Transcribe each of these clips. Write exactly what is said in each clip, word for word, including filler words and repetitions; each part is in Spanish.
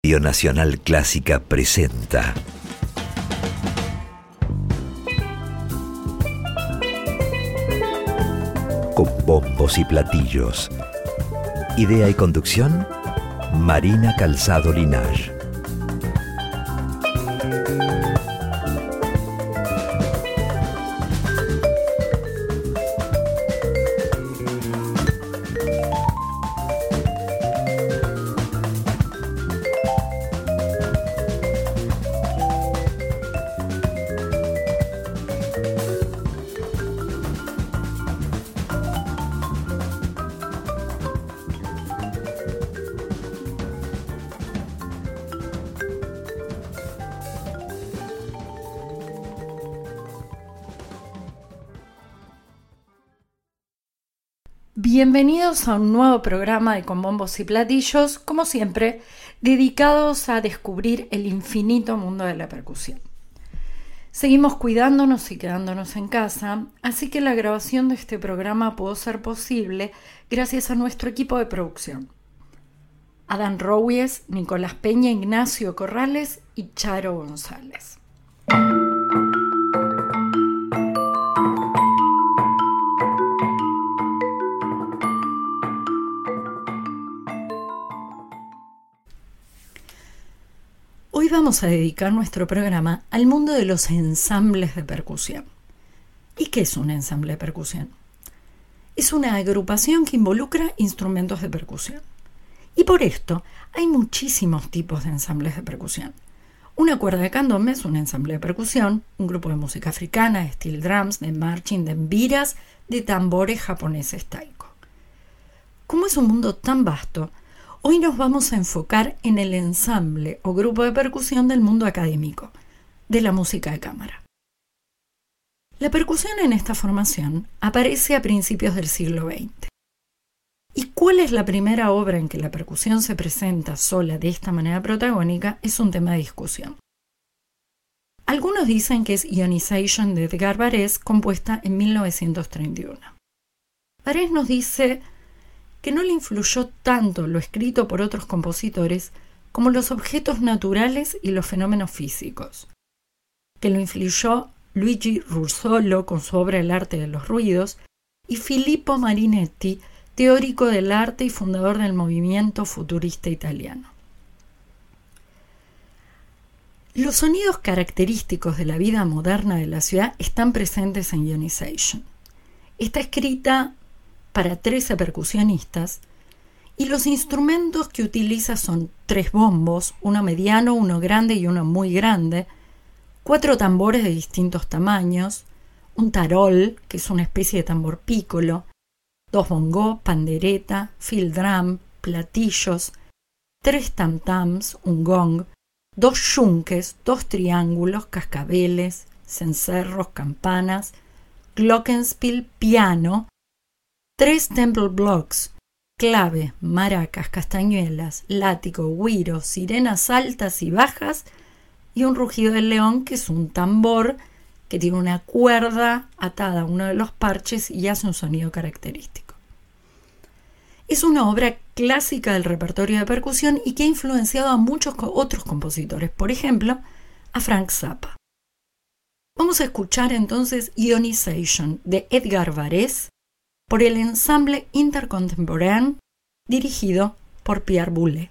Radio Nacional Clásica presenta Con bombos y platillos. Idea y conducción, Marina Calzado Linaje. Bienvenidos a un nuevo programa de Con Bombos y Platillos, como siempre, dedicados a descubrir el infinito mundo de la percusión. Seguimos cuidándonos y quedándonos en casa, así que la grabación de este programa pudo ser posible gracias a nuestro equipo de producción. Adán Rouies, Nicolás Peña, Ignacio Corrales y Charo González. Hoy vamos a dedicar nuestro programa al mundo de los ensambles de percusión. ¿Y qué es un ensamble de percusión? Es una agrupación que involucra instrumentos de percusión. Y por esto hay muchísimos tipos de ensambles de percusión. Una cuerda de candombe es un ensamble de percusión, un grupo de música africana, de steel drums, de marching, de embiras, de tambores japoneses taiko. Como es un mundo tan vasto, hoy nos vamos a enfocar en el ensamble o grupo de percusión del mundo académico, de la música de cámara. La percusión en esta formación aparece a principios del siglo veinte. ¿Y cuál es la primera obra en que la percusión se presenta sola de esta manera protagónica? Es un tema de discusión. Algunos dicen que es Ionization de Edgar Varèse, compuesta en mil novecientos treinta y uno. Varèse nos dice que no le influyó tanto lo escrito por otros compositores como los objetos naturales y los fenómenos físicos, que lo influyó Luigi Russolo con su obra El arte de los ruidos y Filippo Marinetti, teórico del arte y fundador del movimiento futurista italiano. Los sonidos característicos de la vida moderna de la ciudad están presentes en Ionization. Está escrita para trece percusionistas, y los instrumentos que utiliza son tres bombos, uno mediano, uno grande y uno muy grande, cuatro tambores de distintos tamaños, un tarol, que es una especie de tambor pícolo, dos bongos, pandereta, field drum, platillos, tres tam-tams, un gong, dos yunques, dos triángulos, cascabeles, cencerros, campanas, glockenspiel, piano, tres temple blocks, clave, maracas, castañuelas, látigo, güiro, sirenas altas y bajas y un rugido del león, que es un tambor que tiene una cuerda atada a uno de los parches y hace un sonido característico. Es una obra clásica del repertorio de percusión y que ha influenciado a muchos otros compositores, por ejemplo, a Frank Zappa. Vamos a escuchar entonces Ionization de Edgar Varèse por el ensamble Intercontemporain dirigido por Pierre Boulez.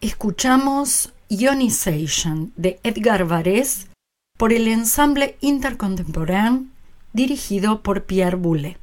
escuchamos Ionization de Edgar Varèse por el ensamble Intercontemporain dirigido por Pierre Boulez.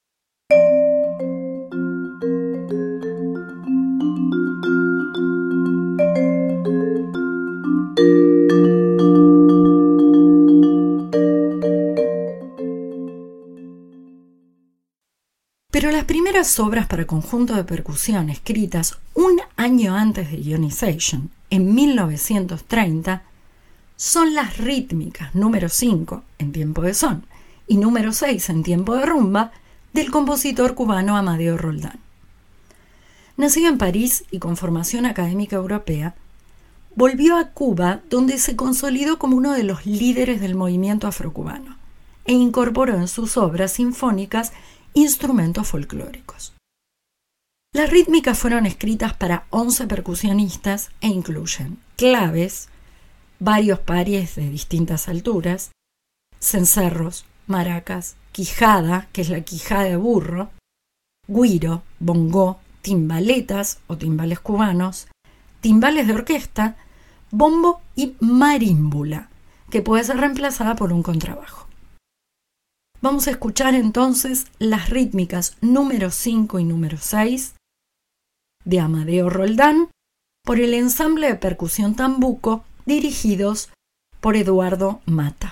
Pero las primeras obras para conjunto de percusión escritas un año antes de Ionization, en mil novecientos treinta, son las rítmicas número cinco en tiempo de son y número seis en tiempo de rumba del compositor cubano Amadeo Roldán. Nacido en París y con formación académica europea, volvió a Cuba, donde se consolidó como uno de los líderes del movimiento afrocubano e incorporó en sus obras sinfónicas instrumentos folclóricos. Las rítmicas fueron escritas para once percusionistas e incluyen claves, varios pares de distintas alturas, cencerros, maracas, quijada, que es la quijada de burro, güiro, bongó, timbaletas o timbales cubanos, timbales de orquesta, bombo y marímbula, que puede ser reemplazada por un contrabajo. Vamos a escuchar entonces las rítmicas número cinco y número seis de Amadeo Roldán por el ensamble de percusión Tambuco dirigidos por Eduardo Mata.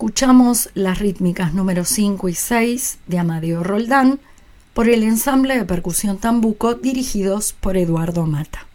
escuchamos las rítmicas número cinco y seis de Amadeo Roldán por el ensamble de percusión Tambuco dirigidos por Eduardo Mata.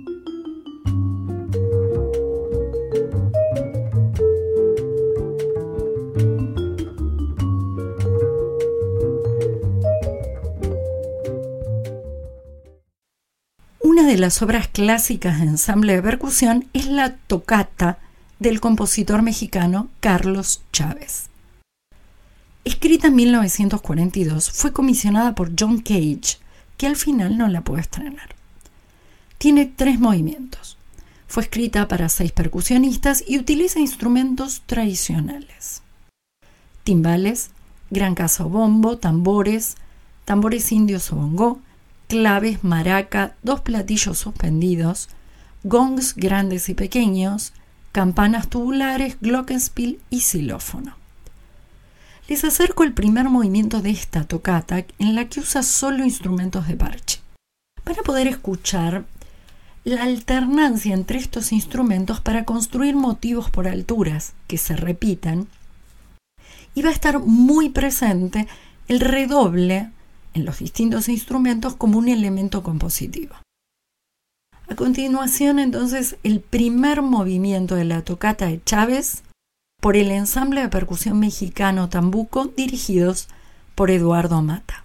Una de las obras clásicas de ensamble de percusión es la tocata del compositor mexicano Carlos Chávez. Escrita en mil novecientos cuarenta y dos, fue comisionada por John Cage, que al final no la pudo estrenar. Tiene tres movimientos. Fue escrita para seis percusionistas y utiliza instrumentos tradicionales: timbales, gran casa o bombo, tambores, tambores indios o bongó, claves, maraca, dos platillos suspendidos, gongs grandes y pequeños, campanas tubulares, glockenspiel y xilófono. Les acerco el primer movimiento de esta tocata, en la que usa solo instrumentos de parche. Van a poder escuchar la alternancia entre estos instrumentos para construir motivos por alturas que se repitan, y va a estar muy presente el redoble en los distintos instrumentos como un elemento compositivo. A continuación, entonces, el primer movimiento de la tocata de Chávez por el ensamble de percusión mexicano Tambuco dirigidos por Eduardo Mata.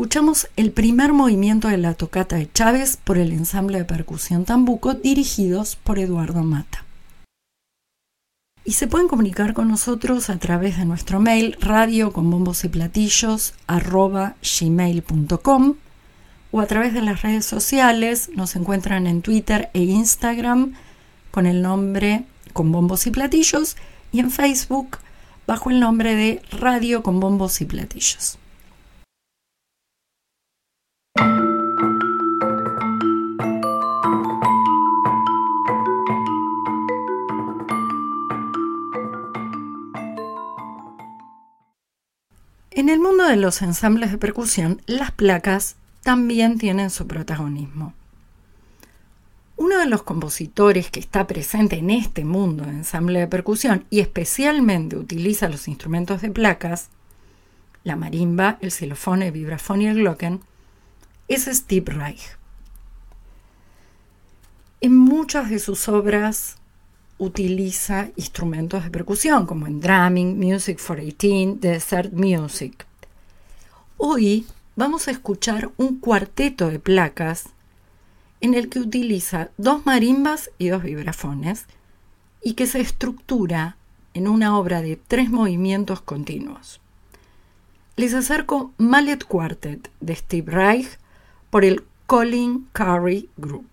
escuchamos el primer movimiento de la tocata de Chávez por el ensamble de percusión Tambuco, dirigidos por Eduardo Mata. Y se pueden comunicar con nosotros a través de nuestro mail radio con bombos y platillos arroba gmail punto com o a través de las redes sociales. Nos encuentran en Twitter e Instagram con el nombre Con Bombos y Platillos y en Facebook bajo el nombre de Radio con Bombos y Platillos. En el mundo de los ensambles de percusión, las placas también tienen su protagonismo. Uno de los compositores que está presente en este mundo de ensamble de percusión y especialmente utiliza los instrumentos de placas, la marimba, el xilofón, el vibrafón y el glocken, es Steve Reich. En muchas de sus obras utiliza instrumentos de percusión, como en Drumming, Music for eighteen, Desert Music. Hoy vamos a escuchar un cuarteto de placas en el que utiliza dos marimbas y dos vibrafones y que se estructura en una obra de tres movimientos continuos. Les acerco Mallet Quartet de Steve Reich por el Colin Currie Group.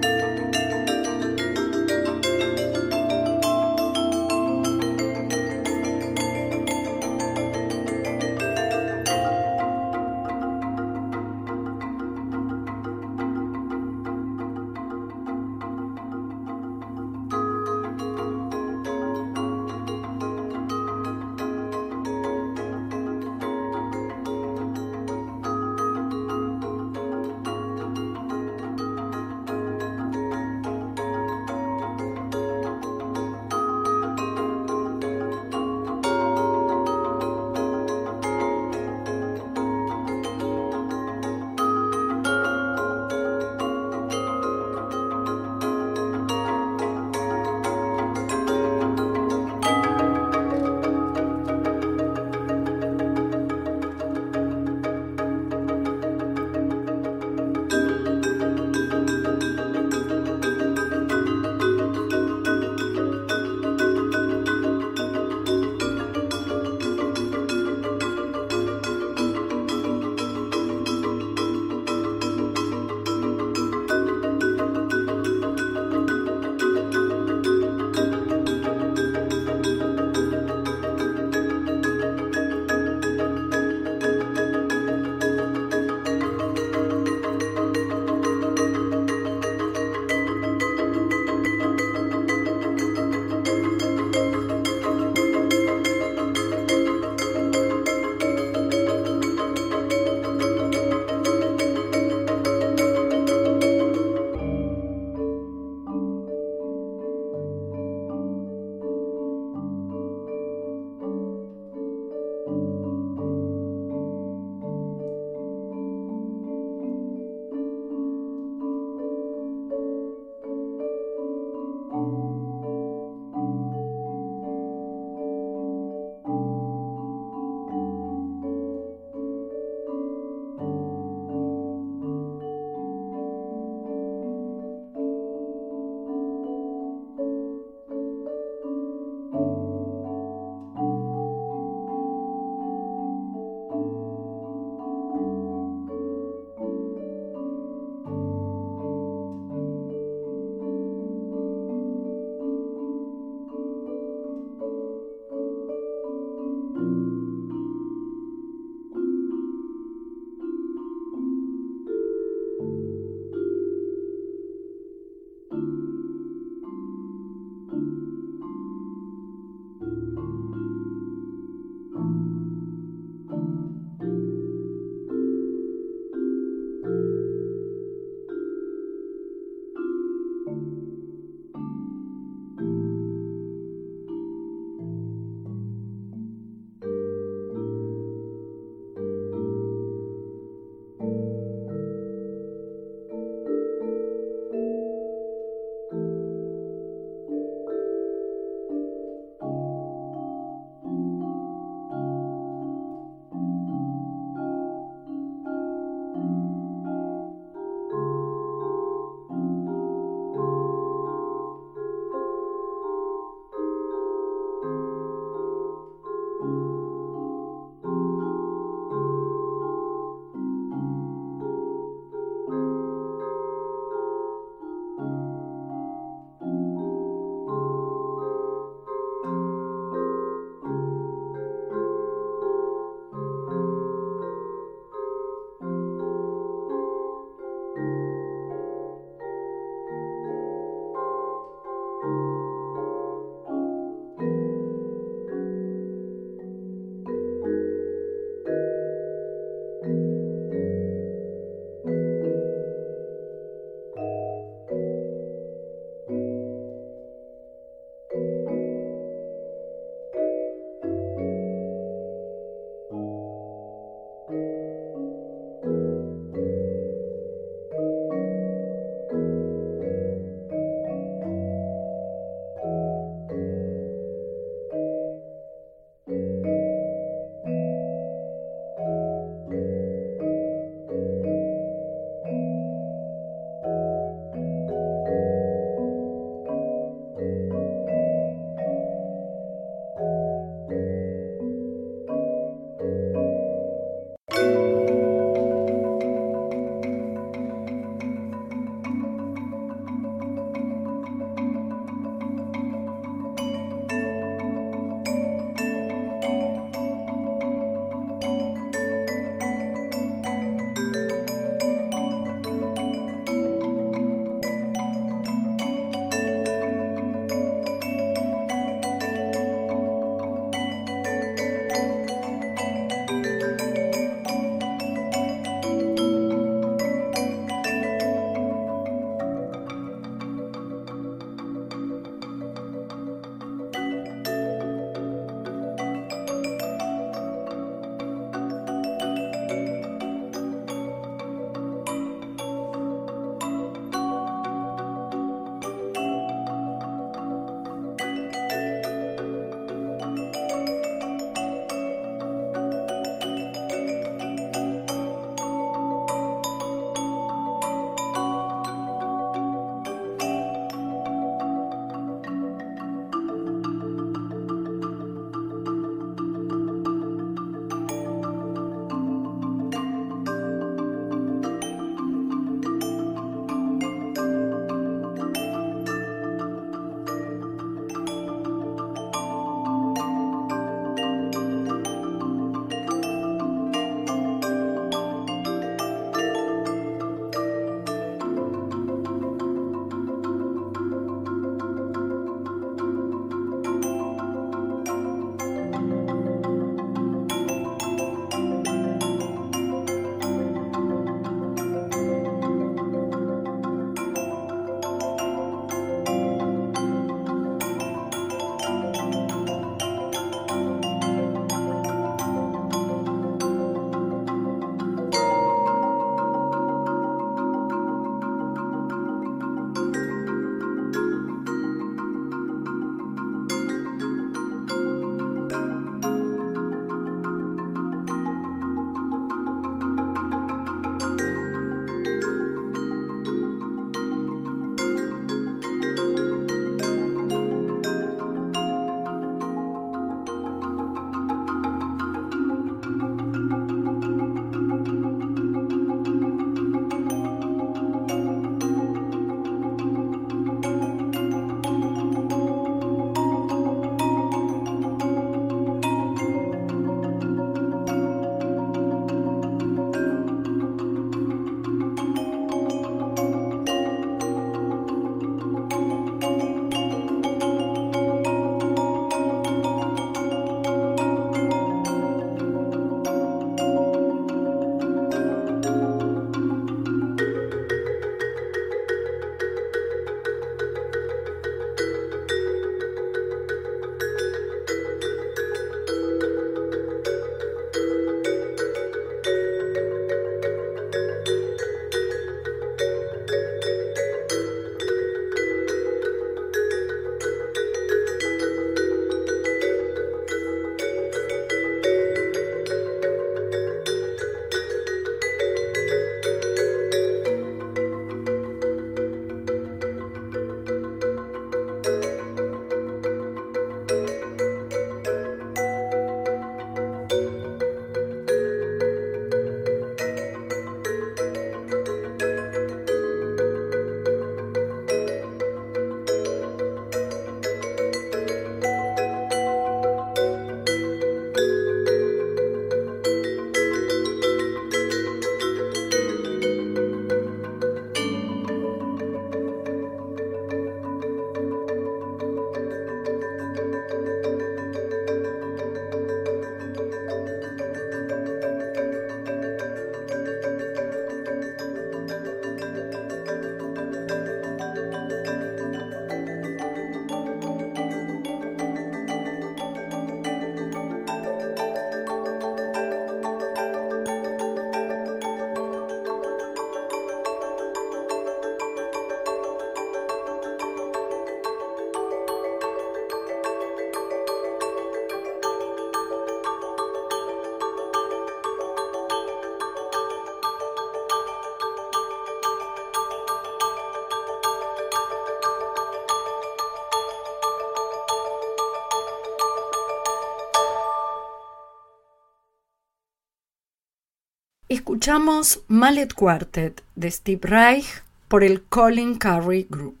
Escuchamos Mallet Quartet de Steve Reich por el Colin Currie Group.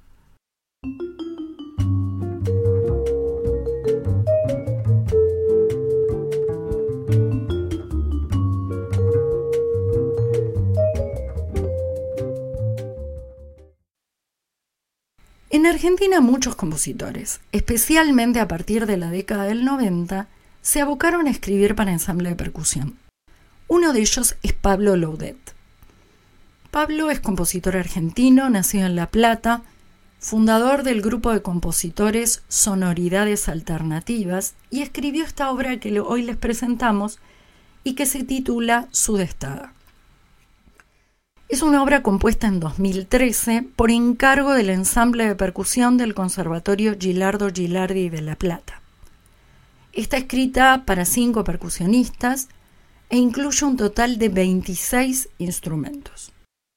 En Argentina muchos compositores, especialmente a partir de la década del noventa, se abocaron a escribir para ensamble de percusión. Uno de ellos es Pablo Loudet. Pablo es compositor argentino, nacido en La Plata, fundador del grupo de compositores Sonoridades Alternativas, y escribió esta obra que hoy les presentamos y que se titula Sudestada. Es una obra compuesta en dos mil trece por encargo del ensamble de percusión del Conservatorio Gilardo Gilardi de La Plata. Está escrita para cinco percusionistas e incluye un total de veintiséis instrumentos.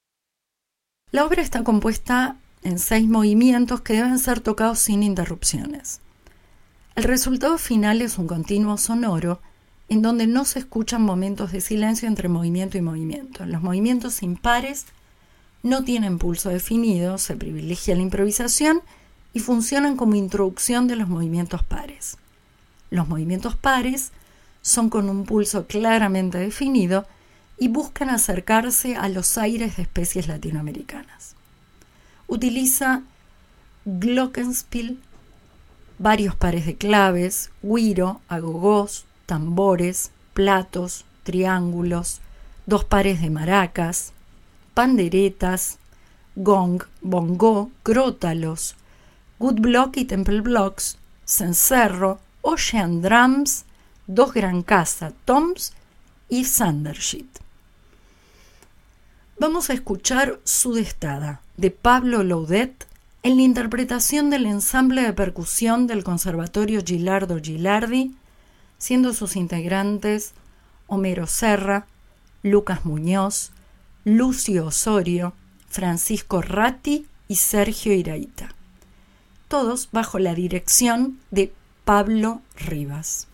La obra está compuesta en seis movimientos que deben ser tocados sin interrupciones. El resultado final es un continuo sonoro en donde no se escuchan momentos de silencio entre movimiento y movimiento. Los movimientos impares no tienen pulso definido, se privilegia la improvisación y funcionan como introducción de los movimientos pares. Los movimientos pares son con un pulso claramente definido y buscan acercarse a los aires de especies latinoamericanas. Utiliza glockenspiel, varios pares de claves, güiro, agogós, tambores, platos, triángulos, dos pares de maracas, panderetas, gong, bongó, crótalos, good block y temple blocks, cencerro, ocean drums, dos gran casa, toms y thundersheet. Vamos a escuchar Sudestada de Pablo Loudet en la interpretación del ensamble de percusión del Conservatorio Gilardo Gilardi, siendo sus integrantes Homero Serra, Lucas Muñoz, Lucio Osorio, Francisco Ratti y Sergio Iraíta, todos bajo la dirección de Pablo Rivas.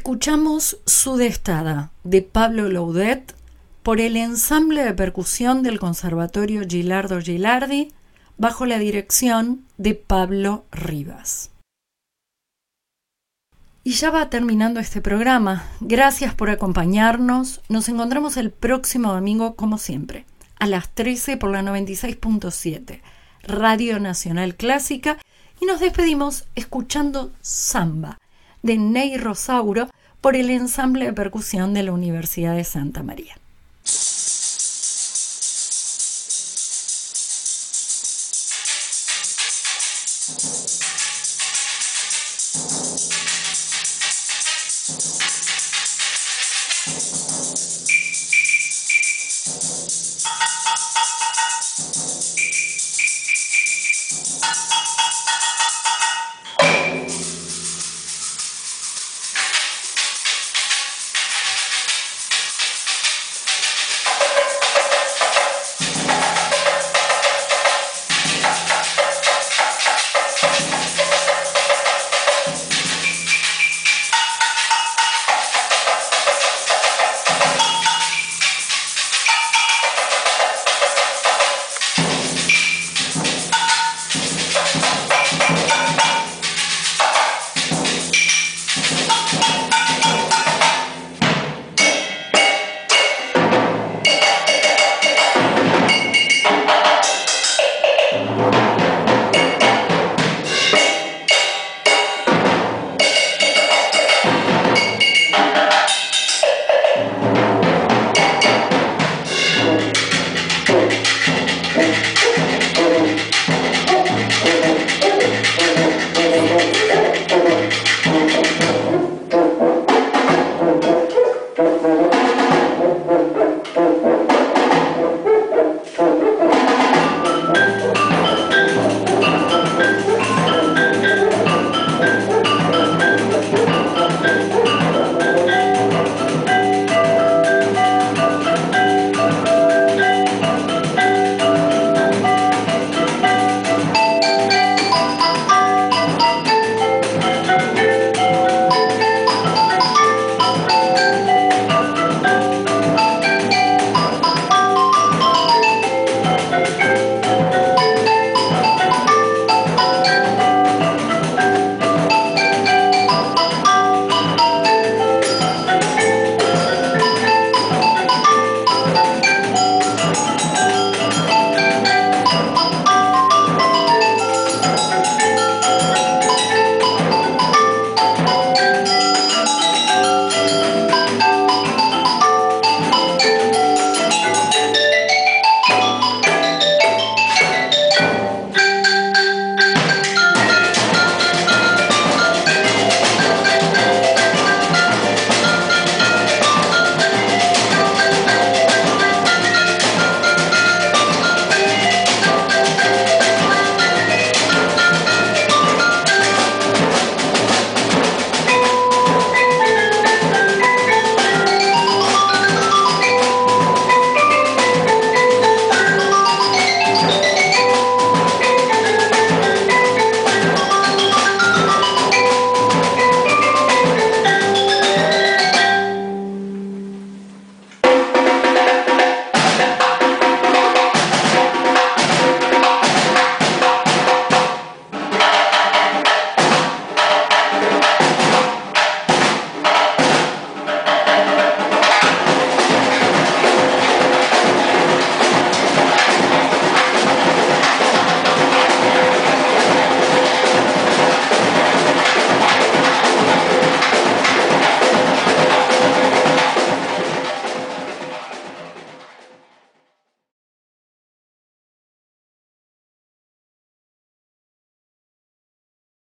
Escuchamos Sudestada de Pablo Loudet por el ensamble de percusión del Conservatorio Gilardo Gilardi bajo la dirección de Pablo Rivas. Y ya va terminando este programa. Gracias por acompañarnos. Nos encontramos el próximo domingo, como siempre, a las trece por la noventa y seis punto siete, Radio Nacional Clásica, y nos despedimos escuchando Samba de Ney Rosauro por el ensamble de percusión de la Universidad de Santa María.